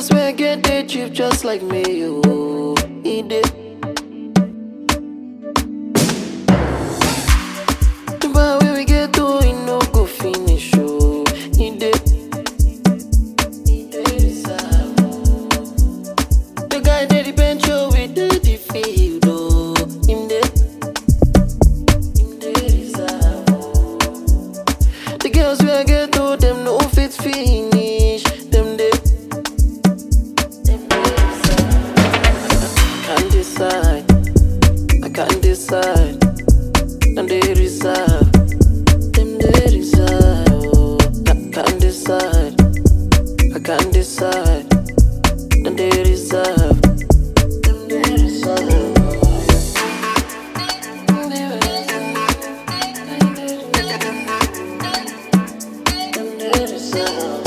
girls wey get they cheap just like me, oh, he did. The bar where we get to, he no go finish, oh, he did. The guy did the bench, oh, we did the field, oh, him did. The girls wey I get to, them no fit finish, them did. I can't decide. Them they reserve. Them they reserve. Oh, I can't decide. I can't decide. Them they reserve. Them they reserve. Them they reserve.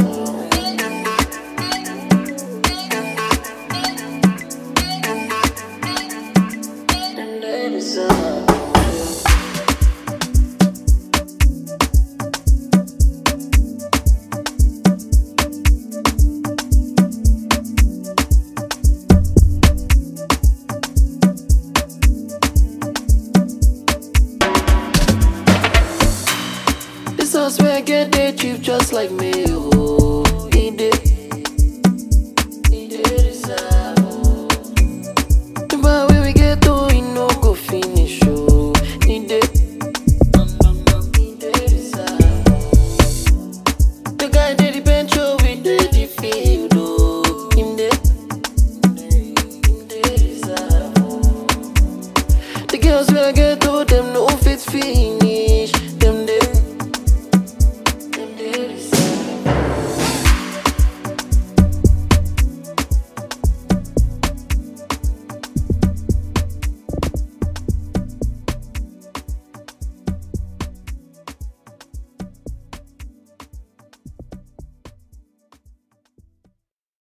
This house where I get they cheap just like me, oh, he did. He did reserve, oh. The bar where we get to, he no go finish, oh, he did. He did reserve. The guy did the bench, oh, we did the field, oh, him did. Him did reserve. The girls where I get to, them no fit finish,